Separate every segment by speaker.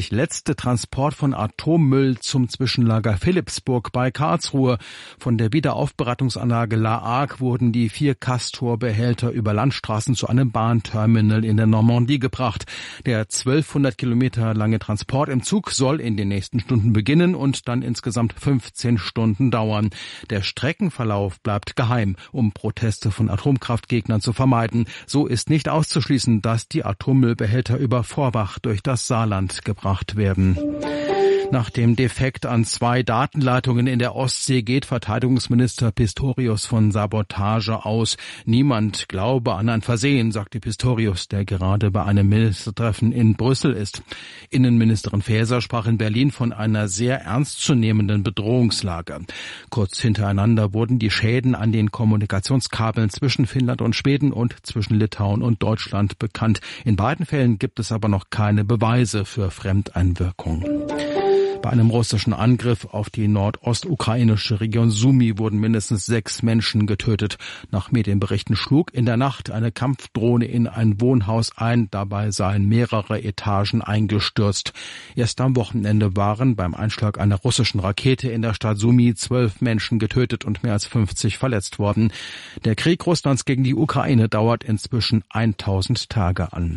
Speaker 1: voraussichtlich letzte Transport von Atommüll zum Zwischenlager Philippsburg bei Karlsruhe. Von der Wiederaufbereitungsanlage La Hague wurden die 4 Castor-Behälter über Landstraßen zu einem Bahnterminal in der Normandie gebracht. Der 1200 Kilometer lange Transport im Zug soll in den nächsten Stunden beginnen und dann insgesamt 15 Stunden dauern. Der Streckenverlauf bleibt geheim, um Proteste von Atomkraftgegnern zu vermeiden. So ist nicht auszuschließen, dass die Atommüllbehälter über Vorbach durch das Saarland gebracht werden. Nach dem Defekt an 2 Datenleitungen in der Ostsee geht Verteidigungsminister Pistorius von Sabotage aus. Niemand glaube an ein Versehen, sagte Pistorius, der gerade bei einem Ministertreffen in Brüssel ist. Innenministerin Faeser sprach in Berlin von einer sehr ernstzunehmenden Bedrohungslage. Kurz hintereinander wurden die Schäden an den Kommunikationskabeln zwischen Finnland und Schweden und zwischen Litauen und Deutschland bekannt. In beiden Fällen gibt es aber noch keine Beweise für Fremdeinwirkung. Bei einem russischen Angriff auf die nordostukrainische Region Sumy wurden mindestens 6 Menschen getötet. Nach Medienberichten schlug in der Nacht eine Kampfdrohne in ein Wohnhaus ein. Dabei seien mehrere Etagen eingestürzt. Erst am Wochenende waren beim Einschlag einer russischen Rakete in der Stadt Sumy 12 Menschen getötet und mehr als 50 verletzt worden. Der Krieg Russlands gegen die Ukraine dauert inzwischen 1000 Tage an.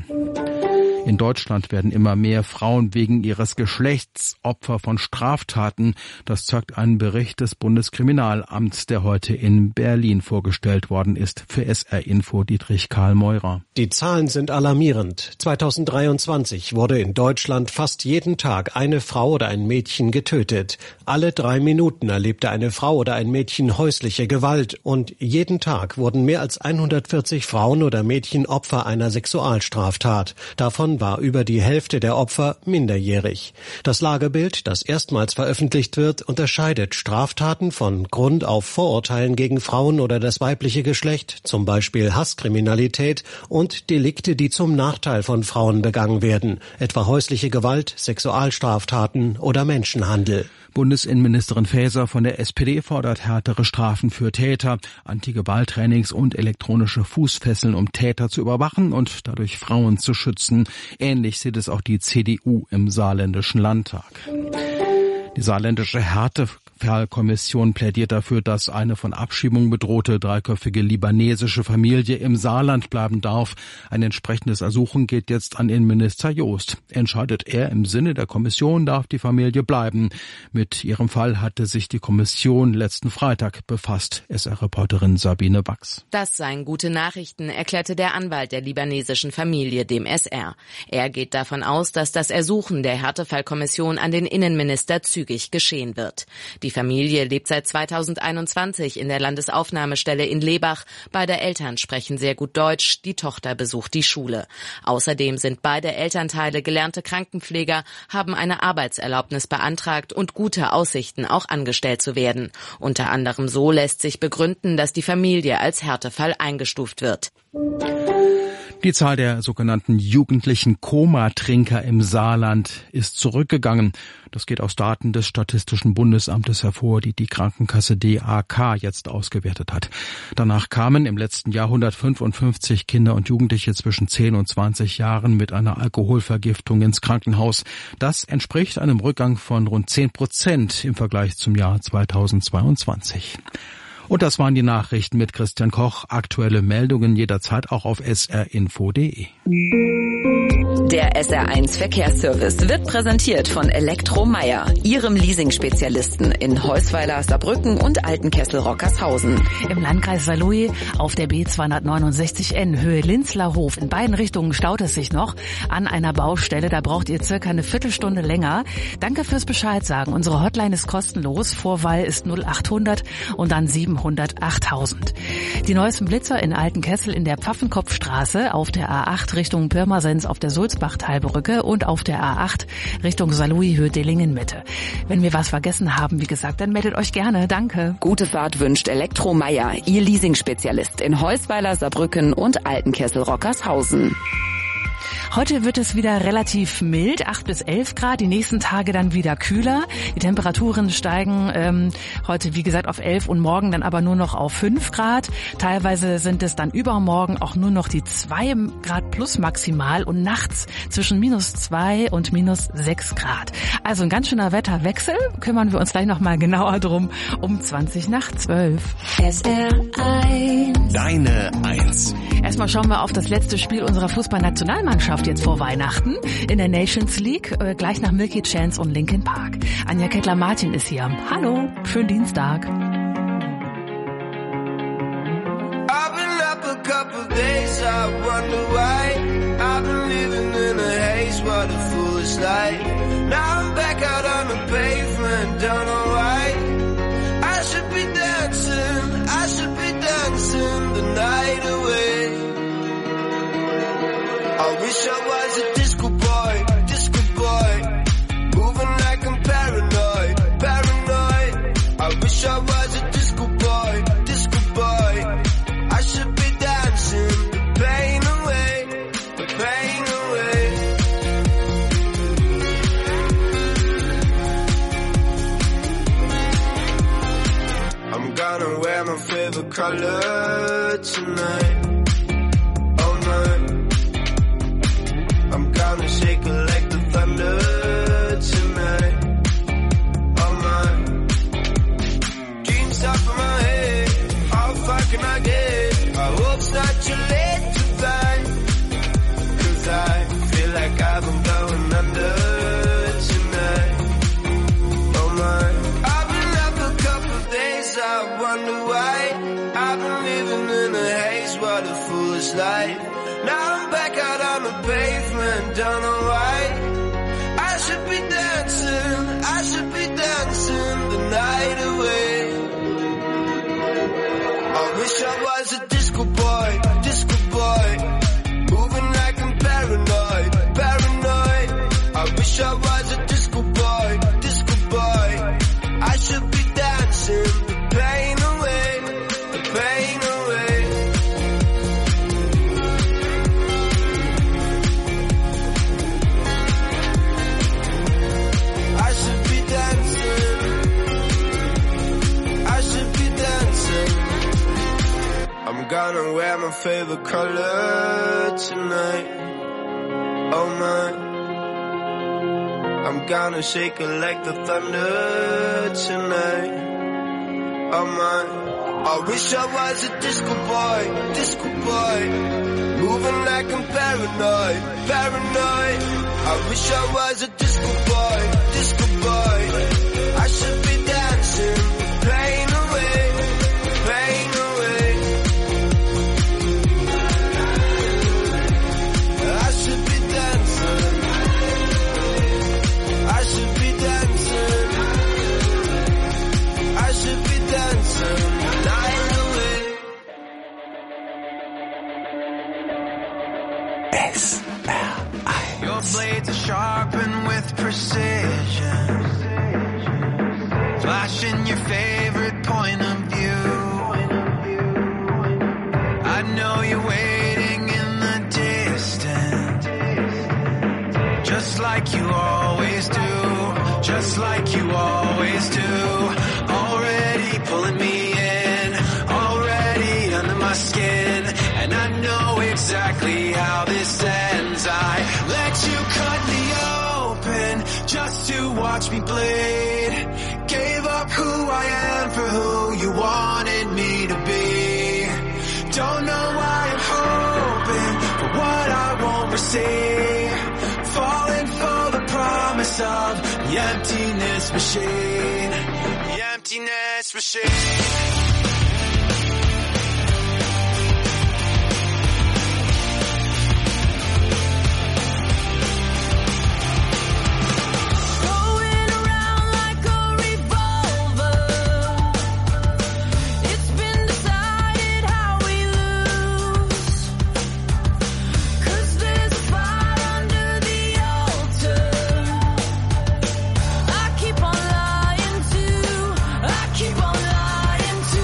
Speaker 1: In Deutschland werden immer mehr Frauen wegen ihres Geschlechts Opfer von Straftaten. Das zeigt ein Bericht des Bundeskriminalamts, der heute in Berlin vorgestellt worden ist. Für SR Info Dietrich Karl Meurer.
Speaker 2: Die Zahlen sind alarmierend. 2023 wurde in Deutschland fast jeden Tag eine Frau oder ein Mädchen getötet. Alle 3 Minuten erlebte eine Frau oder ein Mädchen häusliche Gewalt. Und jeden Tag wurden mehr als 140 Frauen oder Mädchen Opfer einer Sexualstraftat. Davon war über die Hälfte der Opfer minderjährig. Das Lagebild, das erstmals veröffentlicht wird, unterscheidet Straftaten von Grund auf Vorurteilen gegen Frauen oder das weibliche Geschlecht, zum Beispiel Hasskriminalität, und Delikte, die zum Nachteil von Frauen begangen werden, etwa häusliche Gewalt, Sexualstraftaten oder Menschenhandel.
Speaker 1: Bundesinnenministerin Faeser von der SPD fordert härtere Strafen für Täter, Anti-Gewalt-Trainings und elektronische Fußfesseln, um Täter zu überwachen und dadurch Frauen zu schützen. Ähnlich sieht es auch die CDU im saarländischen Landtag. Die saarländische Härtefallkommission plädiert dafür, dass eine von Abschiebung bedrohte 3-köpfige libanesische Familie im Saarland bleiben darf. Ein entsprechendes Ersuchen geht jetzt an Innenminister Joost. Entscheidet er im Sinne der Kommission, darf die Familie bleiben. Mit ihrem Fall hatte sich die Kommission letzten Freitag befasst. SR-Reporterin Sabine Wachs.
Speaker 3: Das seien gute Nachrichten, erklärte der Anwalt der libanesischen Familie dem SR. Er geht davon aus, dass das Ersuchen der Härtefallkommission an den Innenminister zügig geschehen wird. Die Familie lebt seit 2021 in der Landesaufnahmestelle in Lebach. Beide Eltern sprechen sehr gut Deutsch, die Tochter besucht die Schule. Außerdem sind beide Elternteile gelernte Krankenpfleger, haben eine Arbeitserlaubnis beantragt und gute Aussichten, auch angestellt zu werden. Unter anderem so lässt sich begründen, dass die Familie als Härtefall eingestuft wird.
Speaker 1: Die Zahl der sogenannten jugendlichen Komatrinker im Saarland ist zurückgegangen. Das geht aus Daten des Statistischen Bundesamtes hervor, die die Krankenkasse DAK jetzt ausgewertet hat. Danach kamen im letzten Jahr 155 Kinder und Jugendliche zwischen 10 und 20 Jahren mit einer Alkoholvergiftung ins Krankenhaus. Das entspricht einem Rückgang von rund 10% im Vergleich zum Jahr 2022. Und das waren die Nachrichten mit Christian Koch. Aktuelle Meldungen jederzeit auch auf srinfo.de.
Speaker 4: Der SR1 Verkehrsservice wird präsentiert von Elektromeier, Ihrem Leasing-Spezialisten in Heusweiler, Saarbrücken und Altenkessel-Rockershausen.
Speaker 5: Im Landkreis Saarlouis auf der B269N Höhe Linzlerhof. In beiden Richtungen staut es sich noch an einer Baustelle. Da braucht ihr circa eine Viertelstunde länger. Danke fürs Bescheid sagen. Unsere Hotline ist kostenlos. Vorwahl ist 0800 und dann 700 8000. Die neuesten Blitzer in Altenkessel in der Pfaffenkopfstraße, auf der A8 Richtung Pirmasens auf der Sulzbach-Talbrücke und auf der A8 Richtung Saarlouis Höhe Dillingen-Mitte. Wenn wir was vergessen haben, wie gesagt, dann meldet euch gerne. Danke.
Speaker 4: Gute Fahrt wünscht Elektromeier, Ihr Leasing-Spezialist in Heusweiler, Saarbrücken und Altenkessel-Rockershausen.
Speaker 5: Heute wird es wieder relativ mild, 8 bis 11 Grad, die nächsten Tage dann wieder kühler. Die Temperaturen steigen heute, wie gesagt, auf 11 und morgen dann aber nur noch auf 5 Grad. Teilweise sind es dann übermorgen auch nur noch die 2 Grad plus maximal und nachts zwischen -2 und -6 Grad. Also ein ganz schöner Wetterwechsel. Kümmern wir uns gleich nochmal genauer drum um 20:12.
Speaker 4: SR1.
Speaker 6: Deine 1.
Speaker 5: Erstmal schauen wir auf das letzte Spiel unserer Fußballnationalmannschaft jetzt vor Weihnachten in der Nations League, gleich nach Milky Chance und Linkin Park. Anja Kettler-Martin ist hier. Hallo, schönen Dienstag.
Speaker 7: Couple days, I wonder why I've been living in a haze, what a foolish life. Now I'm back out on the pavement, don't know why. I should be dancing the night away. I wish I was a disco boy, moving like I'm paranoid. I wish I was a disco boy. I should be the pain away. I'm gonna wear my favorite color tonight, all night. I'm gonna shake it like the thunder tonight, all night. Dreams up in my head, how far can I get? I hope it's not too late to find, 'cause I feel like I've been going under tonight. Oh my, I've been up a couple days, I wonder why. I've been living in a haze, what a foolish life. Now I'm back out on the pavement, don't know why. I should be dancing the night away. I wish I was a disco boy, moving like I'm paranoid. I wish I was a disco boy. I should be dancing the pain away. I should be dancing. I'm gonna wear my favorite color tonight, oh my. I'm gonna shake it like the thunder tonight, oh my. I wish I was a disco boy, moving like I'm paranoid. I wish I was a disco boy. I should be dancing, pain away. I should be dancing night away.
Speaker 6: SR1.
Speaker 7: Your blades are sharpened with precision, flashing your favorite point of view. I know you're waiting in the distance, just like you always do. Already pulling me in, already under my skin, and I know exactly how this ends. I let you cut me open just to watch me bleed. Gave up who I am for who you wanted me to be. Don't know why I'm hoping for what I won't receive. Falling for the promise of the emptiness machine.
Speaker 8: Keep on lying to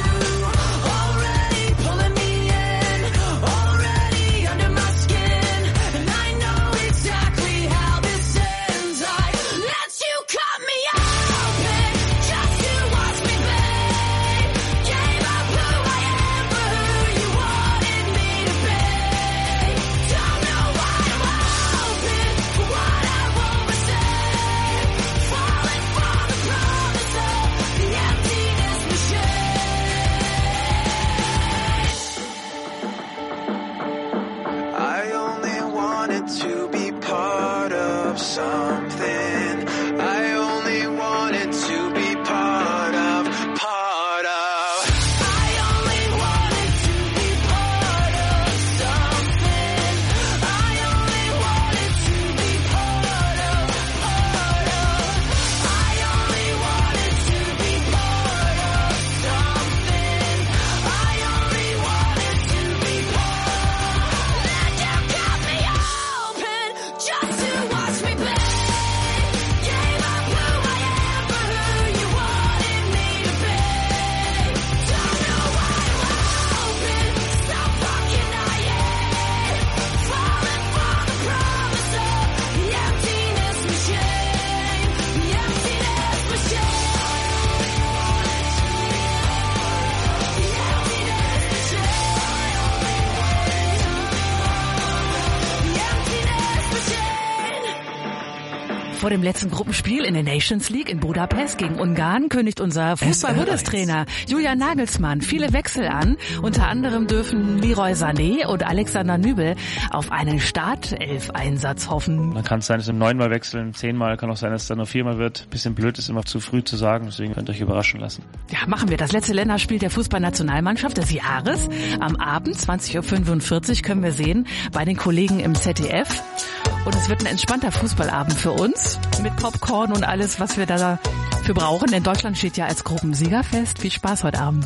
Speaker 5: Vor dem letzten Gruppenspiel in der Nations League in Budapest gegen Ungarn kündigt unser Fußball-Bundestrainer Julian Nagelsmann viele Wechsel an. Unter anderem dürfen Leroy Sané und Alexander Nübel auf einen Startelf-Einsatz hoffen.
Speaker 8: Dann kann es sein, dass es 9-mal wechseln, 10-mal, kann auch sein, dass es dann nur 4-mal wird. Bisschen blöd, ist immer zu früh zu sagen, deswegen könnt ihr euch überraschen lassen.
Speaker 5: Ja, machen wir. Das letzte Länderspiel der Fußballnationalmannschaft des Jahres. Am Abend, 20:45 Uhr, können wir sehen, bei den Kollegen im ZDF. Und es wird ein entspannter Fußballabend für uns mit Popcorn und alles, was wir dafür brauchen. Denn Deutschland steht ja als Gruppensieger fest. Viel Spaß heute Abend.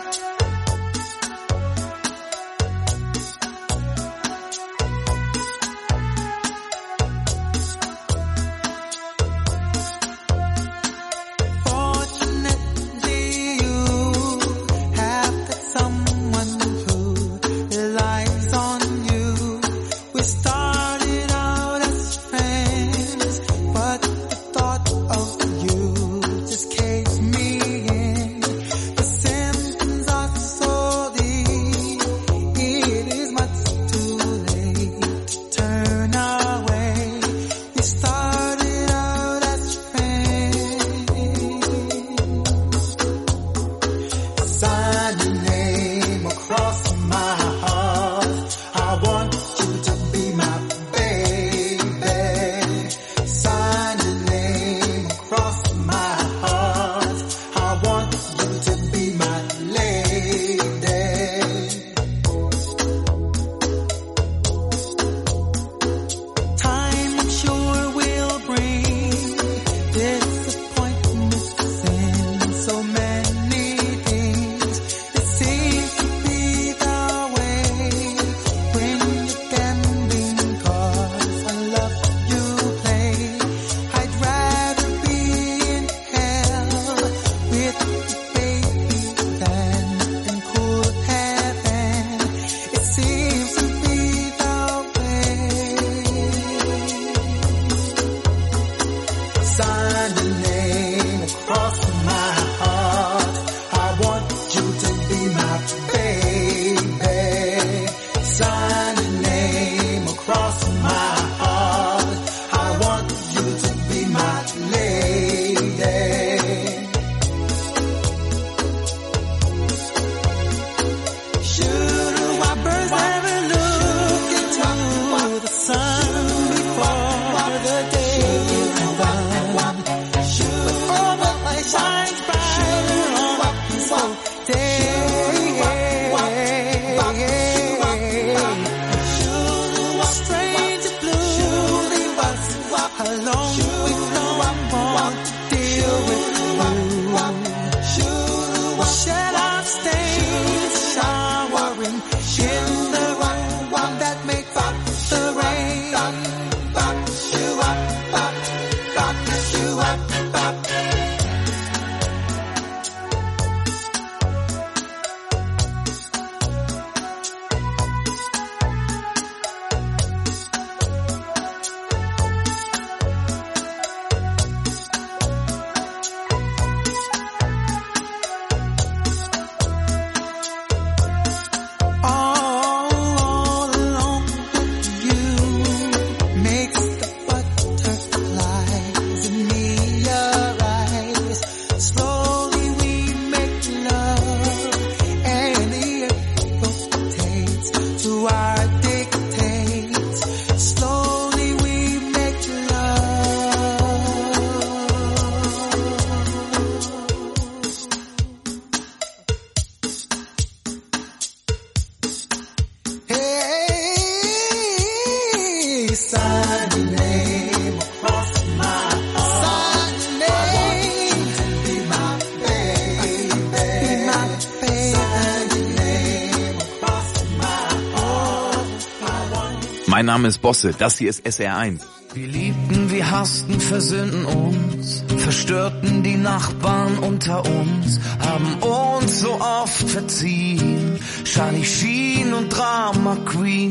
Speaker 6: Mein Name ist Bosse, das hier ist SR1.
Speaker 9: Wir liebten, wir hassten, versöhnten uns, verstörten die Nachbarn unter uns, haben uns so oft verziehen, Charlie Sheen und Drama Queen.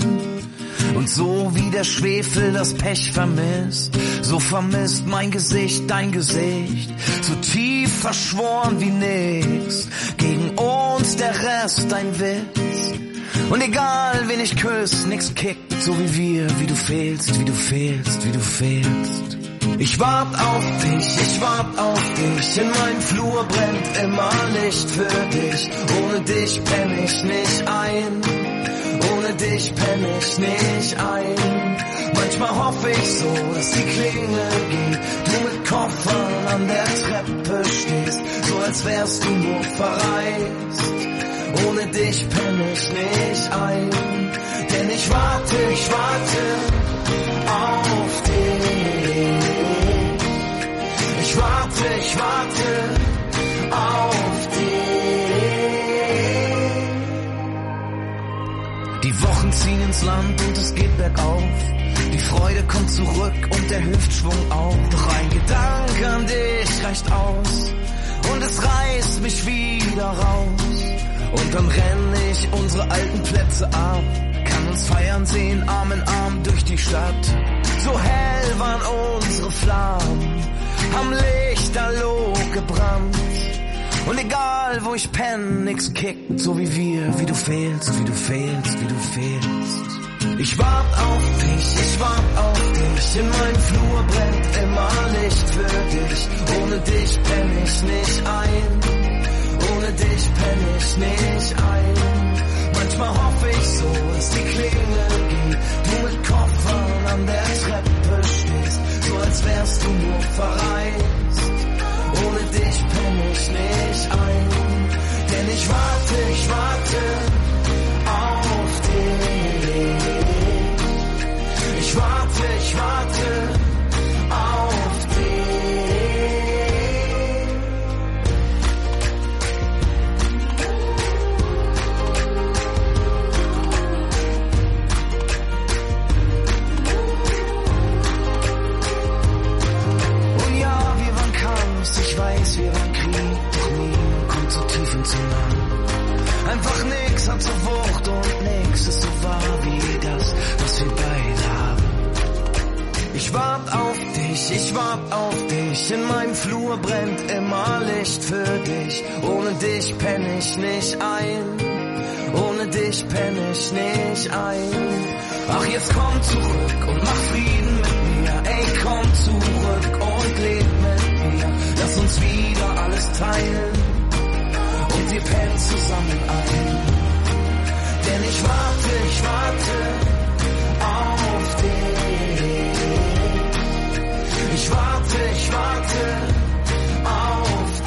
Speaker 9: Und so wie der Schwefel das Pech vermisst, so vermisst mein Gesicht dein Gesicht, so tief verschworen wie nix, gegen uns der Rest ein Witz. Und egal wen ich küss, nix kickt, so wie wir, wie du fehlst, wie du fehlst, wie du fehlst. Ich wart auf dich, in meinem Flur brennt immer Licht für dich. Ohne dich penn ich nicht ein, ohne dich penn ich nicht ein. Manchmal hoffe ich so, dass die Klingel geht, du mit Koffern an der Treppe stehst, so als wärst du nur verreist. Ohne dich penn ich nicht ein, denn ich warte auf dich. Ich warte auf dich. Die Wochen ziehen ins Land und es geht bergauf. Die Freude kommt zurück und der Hüftschwung auch. Doch ein Gedanke an dich reicht aus und es reißt mich wieder raus. Und dann renn ich unsere alten Plätze ab, kann uns feiern sehen, Arm in Arm durch die Stadt. So hell waren unsere Flammen, haben Lichterloh gebrannt. Und egal wo ich penn, nix kickt, so wie wir, wie du fehlst. Ich wart auf dich, in meinem Flur brennt immer Licht für dich. Ohne dich penn ich nicht ein, ohne dich penn ich nicht ein. Manchmal hoffe ich so, dass die Klingel geht, du mit Koffern an der Treppe stehst, so als wärst du nur verreist. Ohne dich penn ich nicht ein, denn ich warte auf dich. Ich warte auf dich. Und ja, wir waren Chaos, ich weiß, wir waren Krieg, doch niemand kommt so tief und so nah. Einfach nix hat so Wucht und nix ist so wahr wie das, was wir beide haben. Ich wart auf dich, in meinem Flur brennt immer Licht für dich. Ohne dich penn ich nicht ein, ohne dich penn ich nicht ein. Ach, jetzt komm zurück und mach Frieden mit mir. Ey, komm zurück und leb mit mir. Lass uns wieder alles teilen und wir pennen zusammen ein. Denn ich warte auf dich. Ich warte auf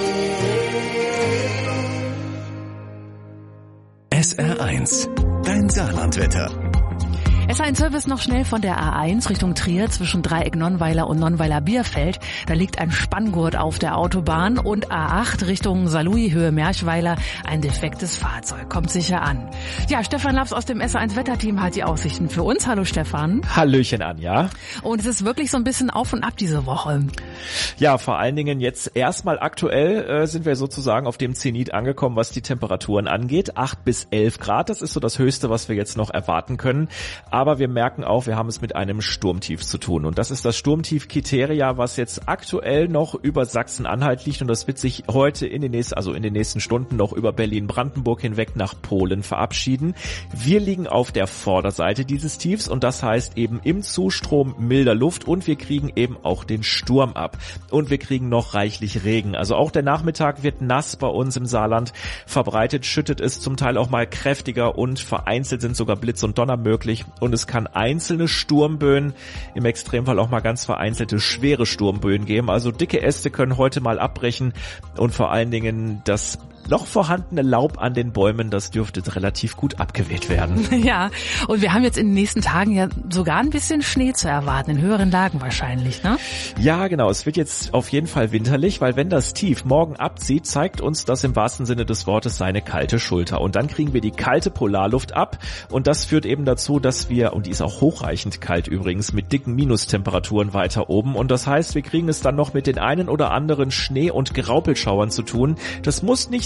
Speaker 9: dich.
Speaker 10: SR1, dein Saarlandwetter.
Speaker 5: SR1-Service noch schnell von der A1 Richtung Trier zwischen Dreieck-Nonnweiler und Nonnweiler-Bierfeld. Da liegt ein Spanngurt auf der Autobahn und A8 Richtung Saarlouis, Höhe Merchweiler. Ein defektes Fahrzeug. Kommt sicher an. Ja, Stefan Laps aus dem SR1-Wetterteam hat die Aussichten für uns. Hallo Stefan.
Speaker 11: Hallöchen Anja.
Speaker 5: Und es ist wirklich so ein bisschen auf und ab diese Woche.
Speaker 11: Ja, vor allen Dingen jetzt erstmal aktuell sind wir sozusagen auf dem Zenit angekommen, was die Temperaturen angeht. 8 bis 11 Grad, das ist so das Höchste, was wir jetzt noch erwarten können. Aber wir merken auch, wir haben es mit einem Sturmtief zu tun. Und das ist das Sturmtief Kiteria, was jetzt aktuell noch über Sachsen-Anhalt liegt. Und das wird sich heute in den nächsten Stunden noch über Berlin-Brandenburg hinweg nach Polen verabschieden. Wir liegen auf der Vorderseite dieses Tiefs und das heißt eben im Zustrom milder Luft und wir kriegen eben auch den Sturm ab. Und wir kriegen noch reichlich Regen. Also auch der Nachmittag wird nass bei uns im Saarland. Verbreitet schüttet es zum Teil auch mal kräftiger und vereinzelt sind sogar Blitz und Donner möglich. Und es kann einzelne Sturmböen, im Extremfall auch mal ganz vereinzelte schwere Sturmböen geben. Also dicke Äste können heute mal abbrechen und vor allen Dingen das noch vorhandene Laub an den Bäumen, das dürfte relativ gut abgeweht werden.
Speaker 5: Ja, und wir haben jetzt in den nächsten Tagen ja sogar ein bisschen Schnee zu erwarten, in höheren Lagen wahrscheinlich, ne?
Speaker 11: Ja, genau. Es wird jetzt auf jeden Fall winterlich, weil wenn das Tief morgen abzieht, zeigt uns das im wahrsten Sinne des Wortes seine kalte Schulter. Und dann kriegen wir die kalte Polarluft ab und das führt eben dazu, dass wir, und die ist auch hochreichend kalt übrigens, mit dicken Minustemperaturen weiter oben. Und das heißt, wir kriegen es dann noch mit den einen oder anderen Schnee- und Graupelschauern zu tun. Das muss nicht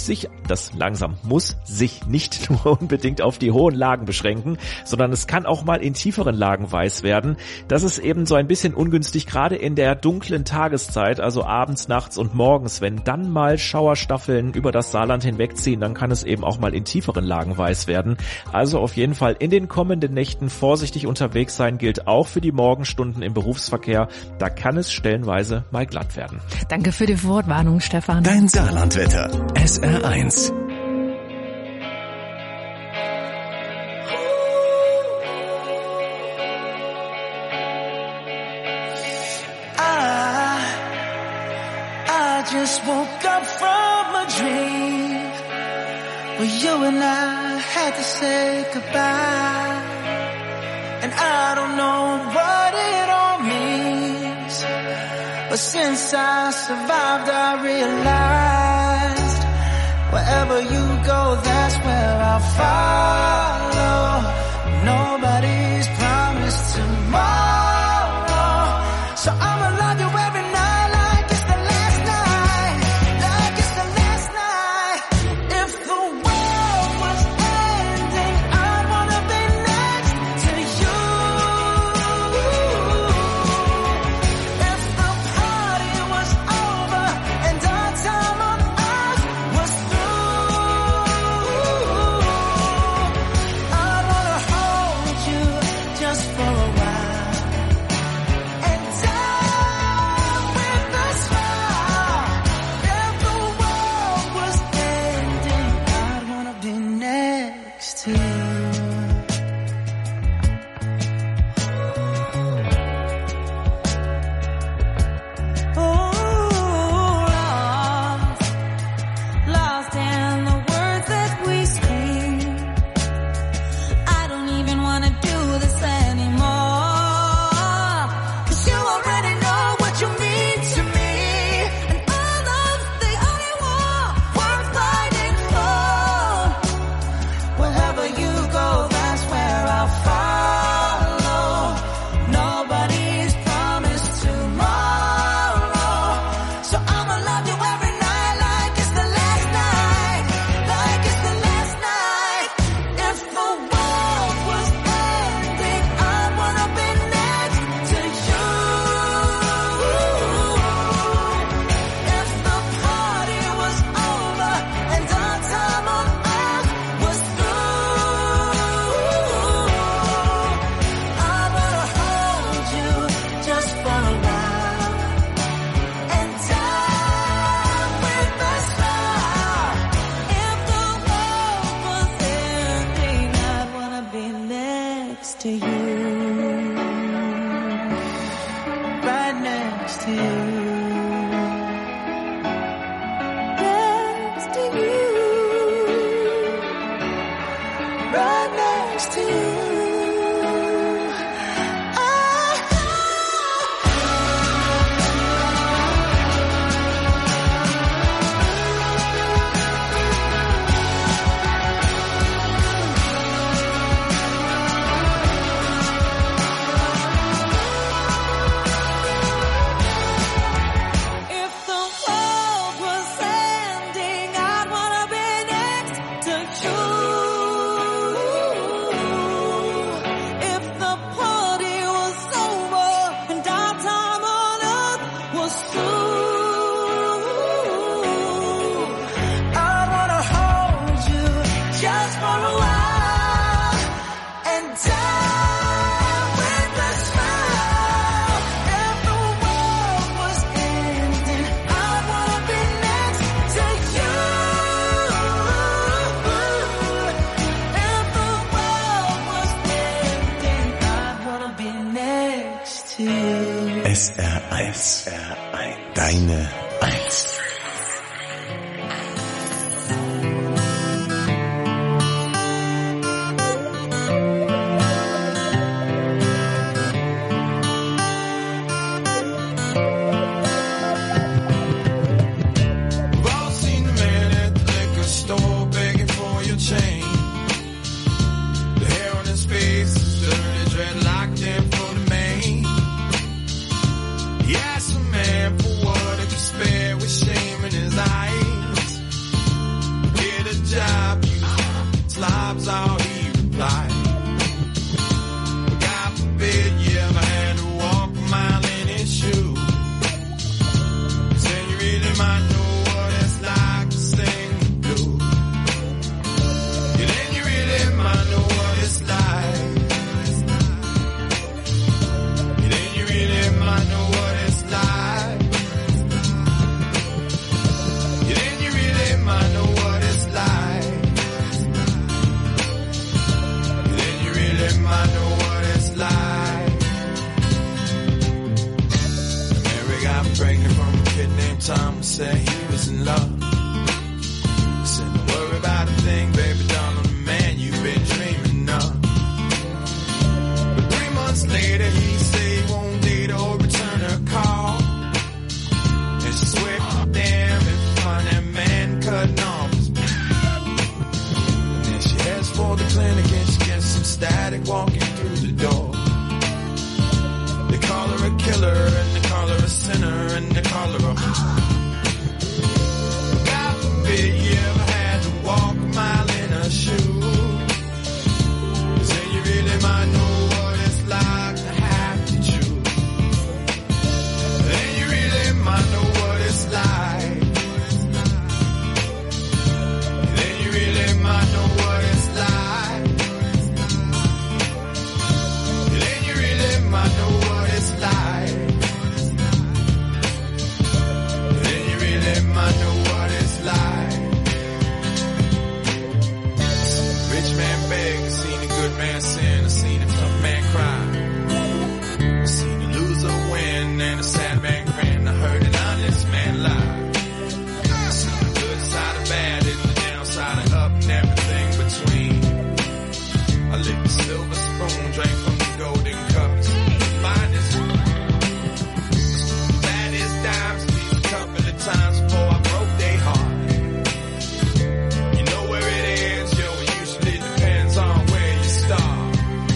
Speaker 11: muss sich nicht nur unbedingt auf die hohen Lagen beschränken, sondern es kann auch mal in tieferen Lagen weiß werden. Das ist eben so ein bisschen ungünstig, gerade in der dunklen Tageszeit, also abends, nachts und morgens. Wenn dann mal Schauerstaffeln über das Saarland hinwegziehen, dann kann es eben auch mal in tieferen Lagen weiß werden. Also auf jeden Fall in den kommenden Nächten vorsichtig unterwegs sein, gilt auch für die Morgenstunden im Berufsverkehr. Da kann es stellenweise mal glatt werden.
Speaker 5: Danke für die Wortwarnung, Stefan.
Speaker 10: Dein Saarlandwetter. SR1.
Speaker 9: I just woke up from a dream where you and I had to say goodbye. And I don't know what it all means, but since I survived I realized wherever you go, that's where I'll follow. Nobody's promised tomorrow, so I'ma love you every night like it's the last night, like it's the last night. If the world was ending, I'd wanna be next to you. If the party was over and our time on earth was through, I'd wanna hold you just for a while and die with a smile. If the world was ending, I'd wanna be next to you. Lost in the words that we speak. I don't even wanna do this anymore, 'cause you already know what you mean to me, and all love's the only war worth fighting for. Wherever you go, that's where I'll follow. Nobody's promised tomorrow, so I'ma love you every night like it's the last night, like it's the last night. If the world was ending, I'd wanna be next to you. If the party was over and our time on earth was through, I'd wanna hold you just for a while and die with a smile. If the world was ending, I'd wanna be next to you, right next to you, next to you, right next to you. If the world was ending, I'd wanna be next to you. If the party was over and our time on earth was through, I'd wanna hold you just for a while and die with a smile. If the world was ending, I'd wanna be next to you. If the world was ending, I'd wanna be next to you.
Speaker 10: SR1. Deine Eins.
Speaker 7: We've all seen the man at the liquor store begging for your change. The hair on his face is dirty, dreadlocked in for the mane. He asked the man for what he could spare with shame might know what it's like to sing the blues. Yeah, then you really might know what it's like. Yeah, then you really might know what it's like. Yeah, then you really might know what it's like. Yeah, then you really might know what it's like. Mary got pregnant from a kid named Tom, said he was in love. Said, don't worry about a thing, baby doll, I'm the man you've been dreaming of. But 3 months later, he said he won't date or return her call. And she swear, damn, if you find that man cutting off his and then she heads for the clinic and she gets some static walking through the door. They call her a killer and they call her a sinner and they call her a God forbid you ever had to walk a mile in her shoes. Say you really might know what it's like to have to choose. Then you really might know what it's like. Then you really might know what it's like. Then you really might know what it's like. Then you really might know what it's like. Rich man beg, I seen a good man sin, I seen a tough man cry. I seen a loser win and a sad man grin, I heard an honest man lie. I seen the good side of bad and the downside of up and everything between. I licked the silver spoon, drank from the golden cups. Finest, baddest dimes, these a couple of times before I broke their heart. You know where it ends, yo, it usually depends on where you start.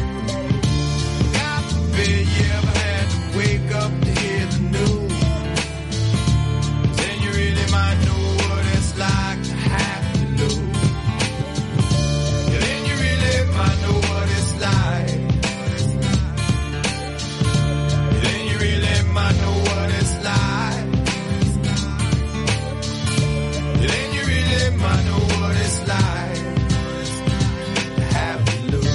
Speaker 7: God forbid you ever had to wake up to hear the news. Then you really might know what it's like to have to lose. Yeah, then you really might know what it's like. Yeah, then you really might know what it's like. Yeah, then you really might know what it's like to have to lose.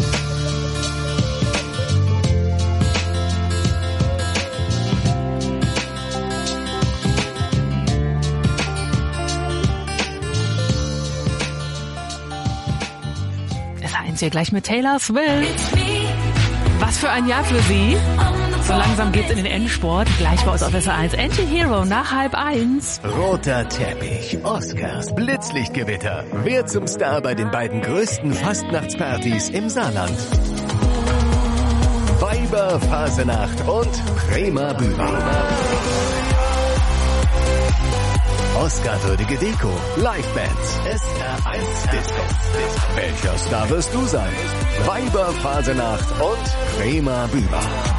Speaker 5: SR1 hier gleich mit Taylor Swift. Was für ein Jahr für sie. So langsam geht's in den Endsport. Gleich bei uns auf SR1 Anti-Hero nach 12:30.
Speaker 10: Roter Teppich, Oscars, Blitzlichtgewitter. Wer zum Star bei den beiden größten Fastnachtspartys im Saarland? Weiber, Fasenacht und Bremer Bühne. Oscar-würdige Deko, Livebands, SR1 Disco. Welcher Star wirst du sein? Weiber, Fasenacht und Bremer Bühne.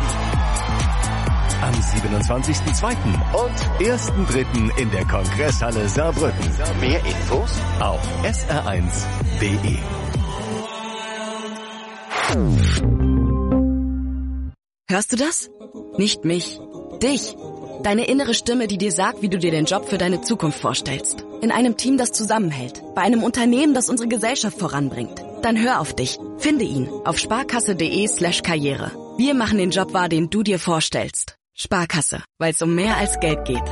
Speaker 10: Am 27.02. und 1.03. in der Kongresshalle Saarbrücken. Mehr Infos auf sr1.de.
Speaker 12: Hörst du das? Nicht mich, dich. Deine innere Stimme, die dir sagt, wie du dir den Job für deine Zukunft vorstellst. In einem Team, das zusammenhält. Bei einem Unternehmen, das unsere Gesellschaft voranbringt. Dann hör auf dich. Finde ihn auf sparkasse.de/karriere. Wir machen den Job wahr, den du dir vorstellst. Sparkasse, weil es um mehr als Geld geht.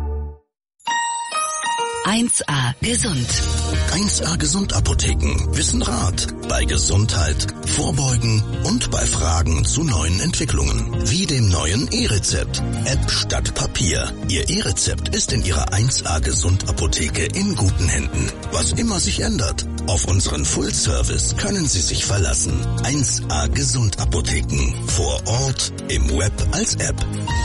Speaker 13: 1A Gesund. 1A Gesund Apotheken wissen Rat bei Gesundheit, Vorbeugen und bei Fragen zu neuen Entwicklungen. Wie dem neuen E-Rezept. App statt Papier. Ihr E-Rezept ist in Ihrer 1A Gesund Apotheke in guten Händen. Was immer sich ändert. Auf unseren Full-Service können Sie sich verlassen. 1A Gesund Apotheken. Vor Ort, im Web als App.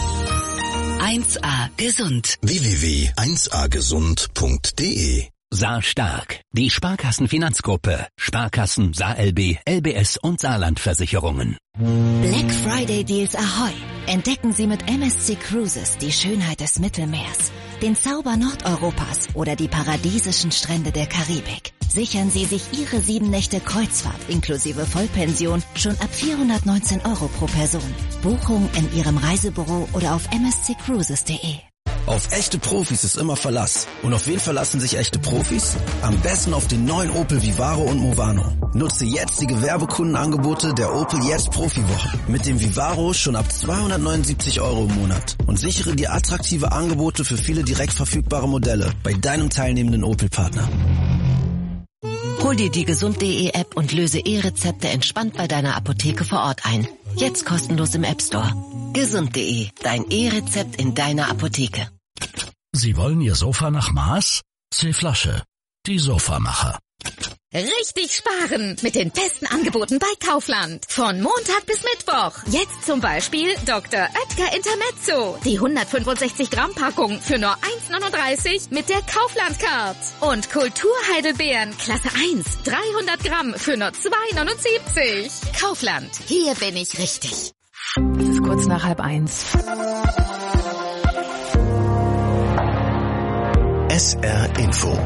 Speaker 13: 1A Gesund.
Speaker 10: www.1agesund.de.
Speaker 14: Saar Stark, die Sparkassenfinanzgruppe, Sparkassen, SaarLB, LBS und Saarlandversicherungen.
Speaker 15: Black Friday Deals Ahoi! Entdecken Sie mit MSC Cruises die Schönheit des Mittelmeers, den Zauber Nordeuropas oder die paradiesischen Strände der Karibik. Sichern Sie sich Ihre 7 Nächte Kreuzfahrt inklusive Vollpension schon ab 419 € pro Person. Buchung in Ihrem Reisebüro oder auf msccruises.de.
Speaker 16: Auf echte Profis ist immer Verlass. Und auf wen verlassen sich echte Profis? Am besten auf den neuen Opel Vivaro und Movano. Nutze jetzt die Gewerbekundenangebote der Opel Jetzt Profiwoche. Mit dem Vivaro schon ab 279 € im Monat. Und sichere dir attraktive Angebote für viele direkt verfügbare Modelle bei deinem teilnehmenden Opel-Partner.
Speaker 17: Hol dir die gesund.de App und löse E-Rezepte entspannt bei deiner Apotheke vor Ort ein. Jetzt kostenlos im App Store. Gesund.de, dein E-Rezept in deiner Apotheke.
Speaker 14: Sie wollen Ihr Sofa nach Maß? C-Flasche, die Sofamacher.
Speaker 18: Richtig sparen mit den besten Angeboten bei Kaufland. Von Montag bis Mittwoch. Jetzt zum Beispiel Dr. Oetker Intermezzo. Die 165 Gramm Packung für nur 1,39 mit der Kaufland-Card. Und Kulturheidelbeeren Klasse 1, 300 Gramm für nur 2,79. Kaufland, hier bin ich richtig.
Speaker 5: Es ist kurz nach 12:30.
Speaker 10: SR Info.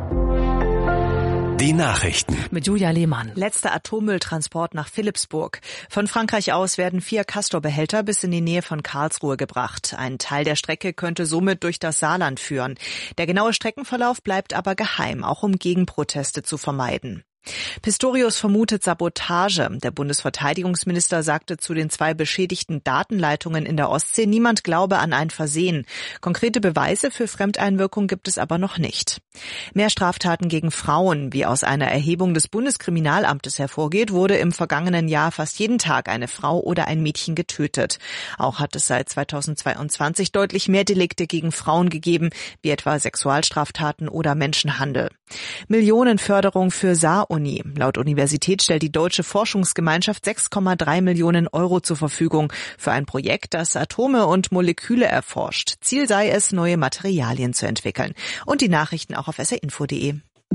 Speaker 10: Die Nachrichten.
Speaker 5: Mit Julia Lehmann.
Speaker 19: Letzter Atommülltransport nach Philippsburg. Von Frankreich aus werden 4 Castor-Behälter bis in die Nähe von Karlsruhe gebracht. Ein Teil der Strecke könnte somit durch das Saarland führen. Der genaue Streckenverlauf bleibt aber geheim, auch um Gegenproteste zu vermeiden. Pistorius vermutet Sabotage. Der Bundesverteidigungsminister sagte zu den 2 beschädigten Datenleitungen in der Ostsee, niemand glaube an ein Versehen. Konkrete Beweise für Fremdeinwirkung gibt es aber noch nicht. Mehr Straftaten gegen Frauen. Wie aus einer Erhebung des Bundeskriminalamtes hervorgeht, wurde im vergangenen Jahr fast jeden Tag eine Frau oder ein Mädchen getötet. Auch hat es seit 2022 deutlich mehr Delikte gegen Frauen gegeben, wie etwa Sexualstraftaten oder Menschenhandel. Millionenförderung für Saar-Uni. Laut Universität stellt die Deutsche Forschungsgemeinschaft 6,3 Millionen € zur Verfügung für ein Projekt, das Atome und Moleküle erforscht. Ziel sei es, neue Materialien zu entwickeln. Und die Nachrichten auch auf srinfo.de.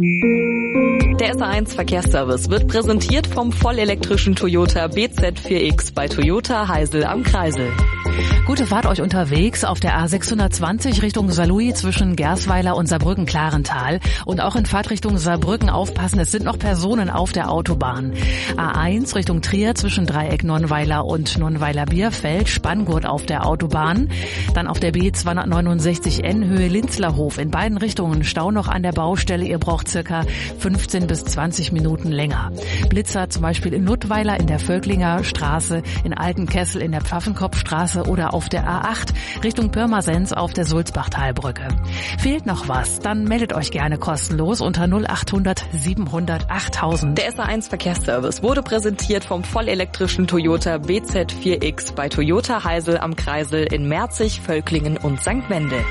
Speaker 4: Der SR1 Verkehrsservice wird präsentiert vom vollelektrischen Toyota BZ4X bei Toyota Heisel am Kreisel.
Speaker 5: Gute Fahrt euch unterwegs auf der A620 Richtung Saarlouis zwischen Gersweiler und Saarbrücken-Klarental. Und auch in Fahrtrichtung Saarbrücken aufpassen, es sind noch Personen auf der Autobahn. A1 Richtung Trier zwischen Dreieck Nonnweiler und Nonnweiler-Bierfeld, Spanngurt auf der Autobahn. Dann auf der B269N Höhe Linzlerhof. In beiden Richtungen Stau noch an der Baustelle. Ihr braucht circa 15 bis 20 Minuten länger. Blitzer zum Beispiel in Nuttweiler in der Völklinger Straße, in Altenkessel in der Pfaffenkopfstraße oder auf der A8 Richtung Pirmasens auf der Sulzbachtalbrücke. Fehlt noch was? Dann meldet euch gerne kostenlos unter 0800 700 8000.
Speaker 4: Der SR1 Verkehrsservice wurde präsentiert vom vollelektrischen Toyota BZ4X bei Toyota Heisel am Kreisel in Merzig, Völklingen und St. Wendel.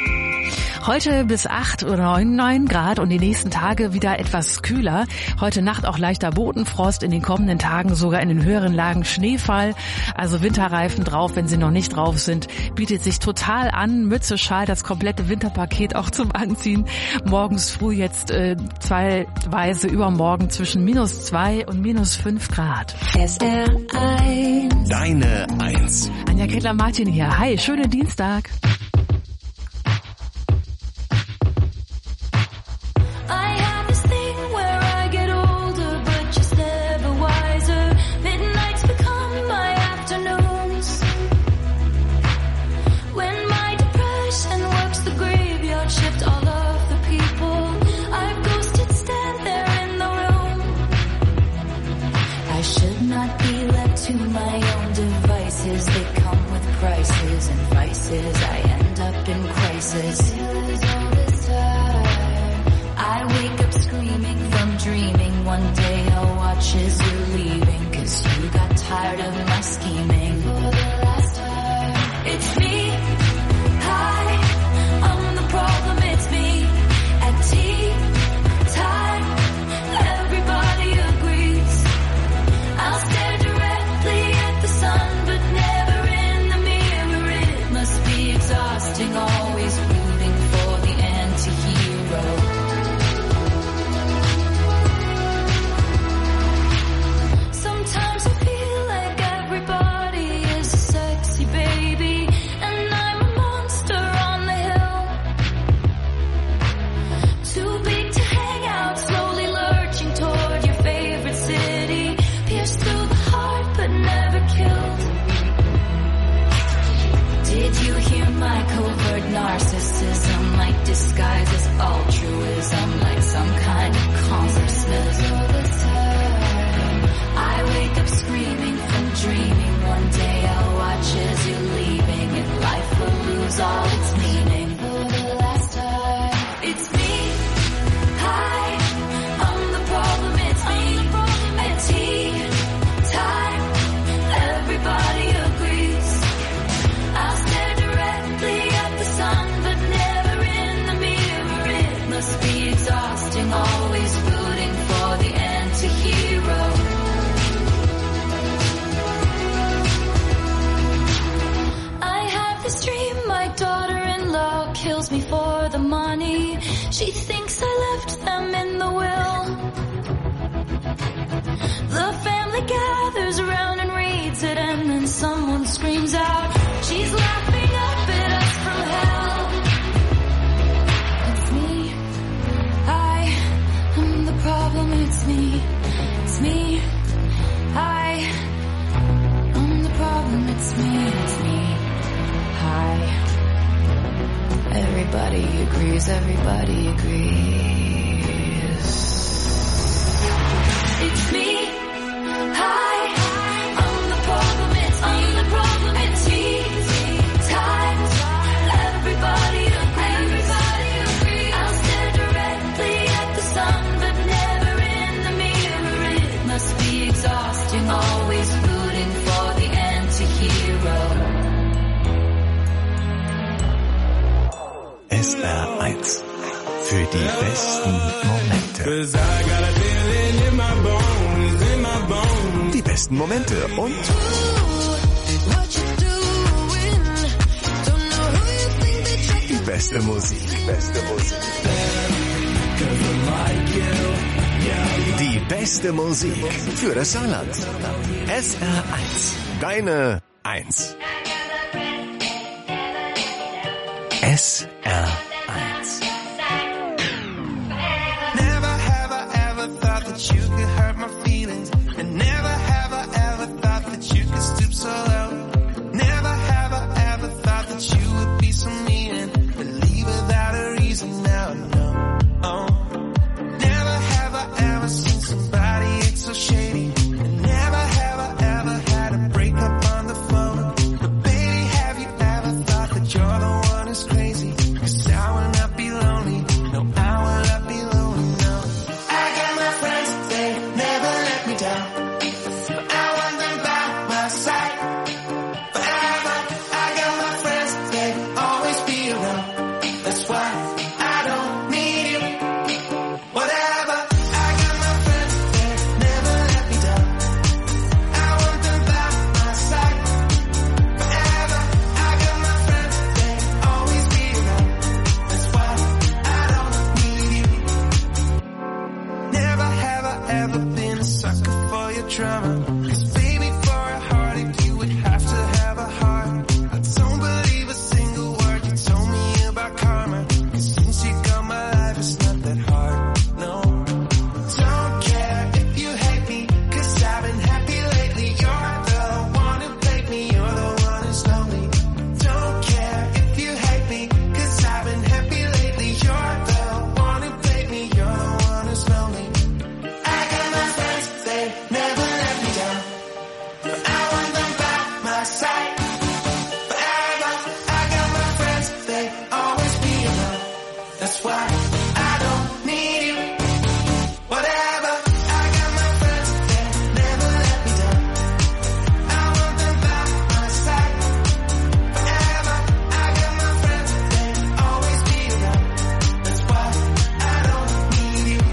Speaker 5: Heute bis 8 oder 9 Grad und die nächsten Tage wieder etwas kühler. Heute Nacht auch leichter Bodenfrost, in den kommenden Tagen sogar in den höheren Lagen Schneefall. Also Winterreifen drauf, wenn sie noch nicht drauf sind. Bietet sich total an. Mütze, Schal, das komplette Winterpaket auch zum Anziehen. Morgens früh jetzt zeitweise übermorgen zwischen -2 und -5 Grad.
Speaker 10: SR1. Deine 1.
Speaker 5: Anja Kettler-Martin hier. Hi, schönen Dienstag.
Speaker 20: To my own devices, they come with prices and vices. I end up in crisis. I wake up screaming from dreaming. One day I'll watch as you're leaving, 'cause you got tired of my scheming. For the last time, it's me. Hi, I'm the problem, it's me. At tea time, everybody agrees. I'll stare directly at the sun, but never in the mirror. It must be exhausting, always rooting for the anti-hero. Sometimes I feel like everybody for the money. She thinks I left them in the will. The family gathers around and reads it, and then someone screams out, she's laughing up at us from hell. It's me, I am the problem, it's me, I am the problem, it's me, hi. Everybody agrees, it's me, hi, I'm the problem, it's me, tight, everybody agrees, I'll stare directly at the sun, but never in the mirror, it must be exhausting, always rooting for the anti-hero.
Speaker 10: SR1 für die besten Momente. Die besten Momente und die beste Musik. Die beste Musik für das Saarland. SR1, deine 1. SR1.
Speaker 9: Never have I ever thought that you could hurt my feelings, and never have I ever thought that you could stoop so low. Never have I ever thought that you would be so mean and leave without a reason. Now I know. Oh. Never have I ever seen somebody act so shady, and never have I ever had a breakup on the phone. But baby, have you ever thought that you're the one who's crazy? 'Cause I will not be lonely. No, I will not be lonely. No, I got my friends, they never let me down. I want them by my side forever. I got my friends, they always be around. That's why I don't need you. Whatever. I got my friends, they never let me down. I want them by my side forever. I got my friends, they always be around. That's why I don't need you. Never have I ever been a sucker for your drama. 'Cause baby, for a heartache you would have to have a heart. I don't believe a single word you told me about karma. 'Cause since you got my life, it's not that hard, no. Don't care if you hate me, 'cause I've been happy lately. You're the one who played me, you're the one who's lonely. Don't care if you hate me, 'cause I've been happy lately. You're the one who played me, you're the one who's lonely. I got my friends, they never let me down. I want them by my side forever. I got my friends, they always be around. That's why I don't need you. Whatever. I got my friends, they never let me down. I want them by my side forever. I got my friends, they always be around. That's why I don't need you.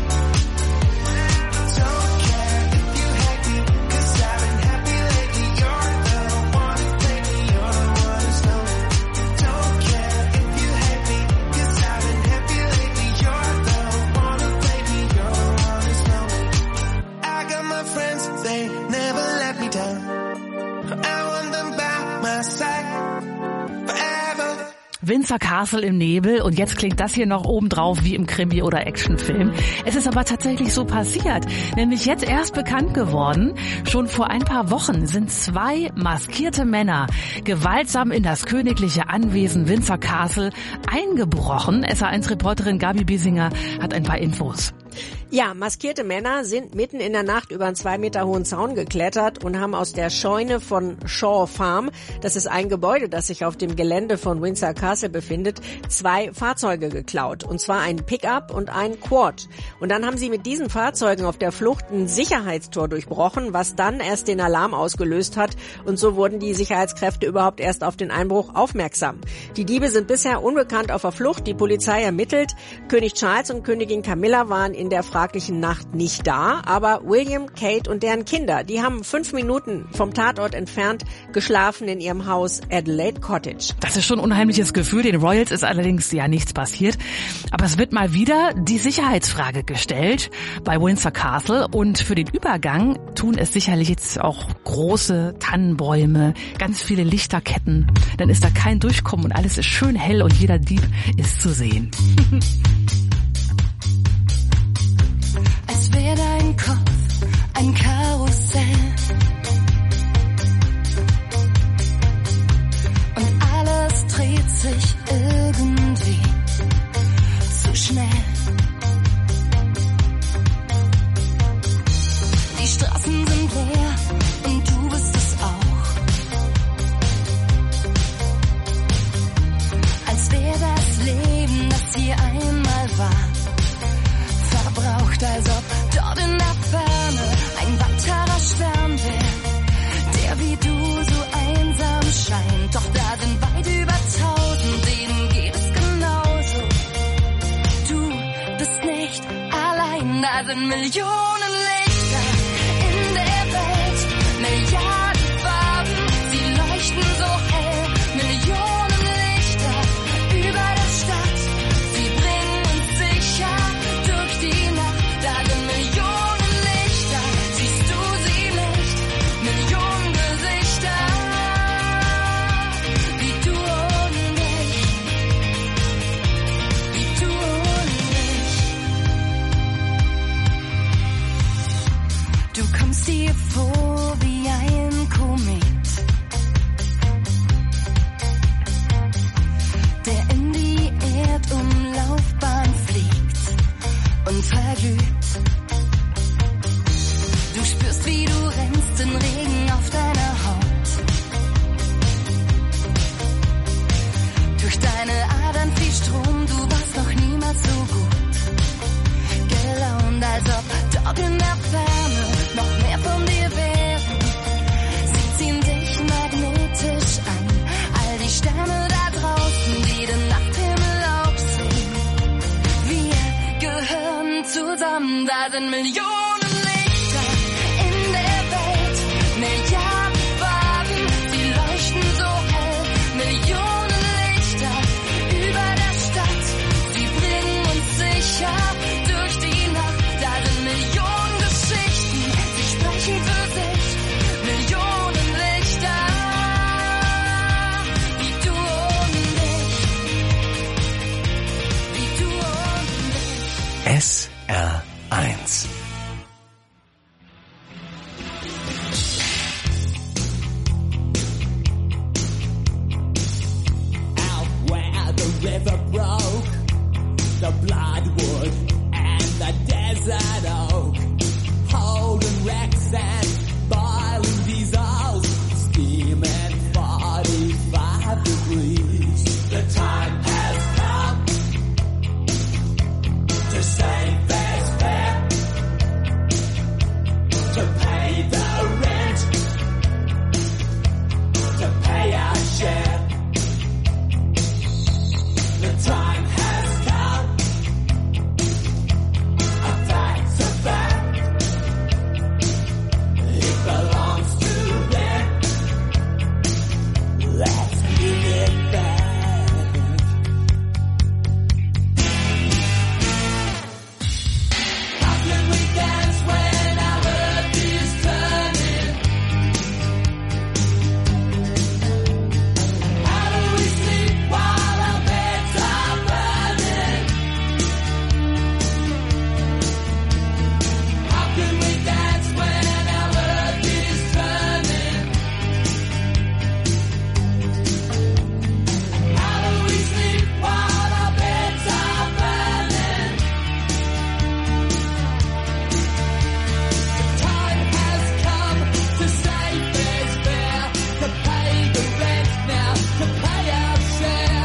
Speaker 9: Don't care if you hate me, 'cause I've been happy lately. You're the one who played me, you're the one who's lonely. Don't care if you hate me, 'cause I've been happy lately. You're the one who played me, you're the one who's lonely. I got my friends, they never let me down. I want them by my side forever.
Speaker 5: Windsor Castle im Nebel und jetzt klingt das hier noch obendrauf wie im Krimi- oder Actionfilm. Es ist aber tatsächlich so passiert, nämlich jetzt erst bekannt geworden. Schon vor ein paar Wochen sind 2 maskierte Männer gewaltsam in das königliche Anwesen Windsor Castle eingebrochen. SR1-Reporterin Gabi Biesinger hat ein paar Infos.
Speaker 21: Ja, maskierte Männer sind mitten in der Nacht über einen 2 Meter hohen Zaun geklettert und haben aus der Scheune von Shaw Farm, das ist ein Gebäude, das sich auf dem Gelände von Windsor Castle befindet, 2 Fahrzeuge geklaut. Und zwar ein Pickup und ein Quad. Und dann haben sie mit diesen Fahrzeugen auf der Flucht ein Sicherheitstor durchbrochen, was dann erst den Alarm ausgelöst hat. Und so wurden die Sicherheitskräfte überhaupt erst auf den Einbruch aufmerksam. Die Diebe sind bisher unbekannt auf der Flucht. Die Polizei ermittelt. König Charles und Königin Camilla waren in der fraglichen Nacht nicht da, aber William, Kate und deren Kinder, die haben 5 Minuten vom Tatort entfernt geschlafen in ihrem Haus Adelaide Cottage.
Speaker 5: Das ist schon ein unheimliches Gefühl, Für den Royals ist allerdings ja nichts passiert. Aber es wird mal wieder die Sicherheitsfrage gestellt bei Windsor Castle. Und für den Übergang tun es sicherlich jetzt auch große Tannenbäume, ganz viele Lichterketten. Dann ist da kein Durchkommen und alles ist schön hell und jeder Dieb ist zu sehen.
Speaker 20: Als wäre dein Kopf ein Karussell und alles dreht sich irgendwie zu schnell. Die Straßen sind leer und du bist es auch. Als wäre das Leben, das hier einmal war, verbraucht, als ob dort in der Ferne ein weiterer Stern wäre, der wie du so einsam scheint. Doch da sind weit über 1000, denen geht es genauso. Du bist nicht allein, da sind Millionen Lichter in der Welt, Milliarden Farben, sie leuchten so hell, Millionen Lichter über der Stadt, sie bringen uns sicher durch die Nacht. Da sind Millionen Lichter, siehst du sie nicht? Millionen Gesichter, wie du und ich, wie du und ich. Du kommst dir vor wie ein Komet, der in die Erdumlaufbahn fliegt und verglüht. Du spürst, wie du rennst, den Regen auf deiner Haut. Durch deine Adern fließt Strom, du warst noch niemals so gut gelaunt, als ob dort in der Ferne noch mehr von dir wären. Sie ziehen dich magnetisch an, all die Sterne da draußen, die den Nachthimmel aufsehen. Wir gehören zusammen, da sind Millionen Lichter in der Welt, Milliarden Farben, sie leuchten so hell, Millionen Lichter über der Stadt, sie bringen uns sicher durch die Nacht. Da sind Millionen Geschichten, sie sprechen für sich, Millionen Lichter, wie du und ich, wie du und ich.
Speaker 10: SR1.
Speaker 2: Out where the river broke, the bloodwood and the desert oak, holding wrecks and boiling diesels, steaming 45 degrees. The time has come to save this fare, to pay the rent, to pay our share. The time has come, a fact's a fact, it belongs to them, let's give it back. How can we dance when our earth is turning? How do we sleep while our beds are burning? How can we dance when our earth is turning? How do we sleep while our beds are burning? The time has come to save this fare, to pay the rent now, to pay our share.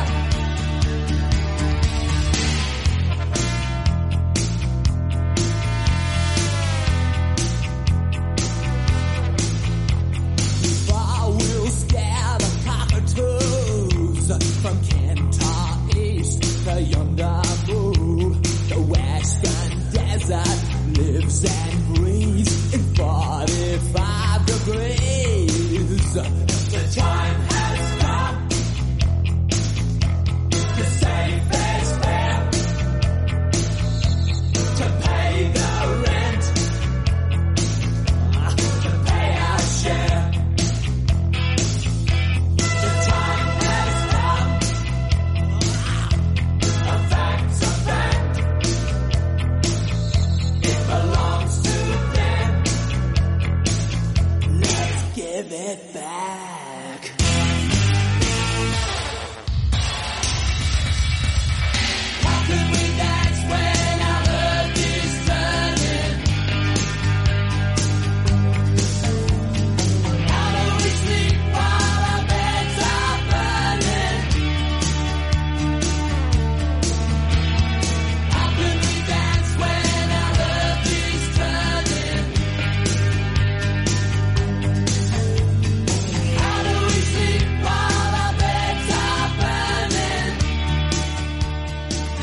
Speaker 2: Far we'll scare the cockatoos from Kentar East to yonder move. The western desert lives and breathes in 45 degrees. The time has come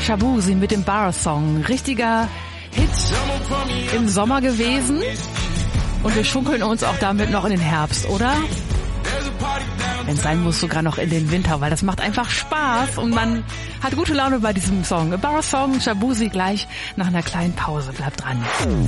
Speaker 5: Shabuzi mit dem Bar-Song. Richtiger Hit im Sommer gewesen. Und wir schunkeln uns auch damit noch in den Herbst, oder? Wenn es sein muss, sogar noch in den Winter, weil das macht einfach Spaß und man hat gute Laune bei diesem Song. A Bar-Song, Shabuzi gleich nach einer kleinen Pause. Bleibt dran.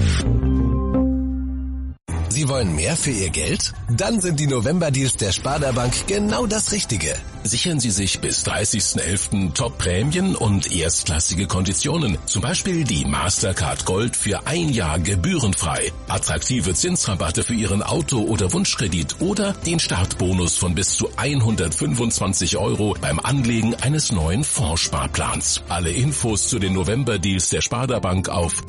Speaker 10: Sie wollen mehr für Ihr Geld? Dann sind die November-Deals der Sparda Bank genau das Richtige. Sichern Sie sich bis 30.11. Top-Prämien und erstklassige Konditionen. Zum Beispiel die Mastercard Gold für 1 Jahr gebührenfrei. Attraktive Zinsrabatte für Ihren Auto- oder Wunschkredit oder den Startbonus von bis zu 125 € beim Anlegen eines neuen Fondssparplans. Alle Infos zu den November-Deals der Sparda Bank auf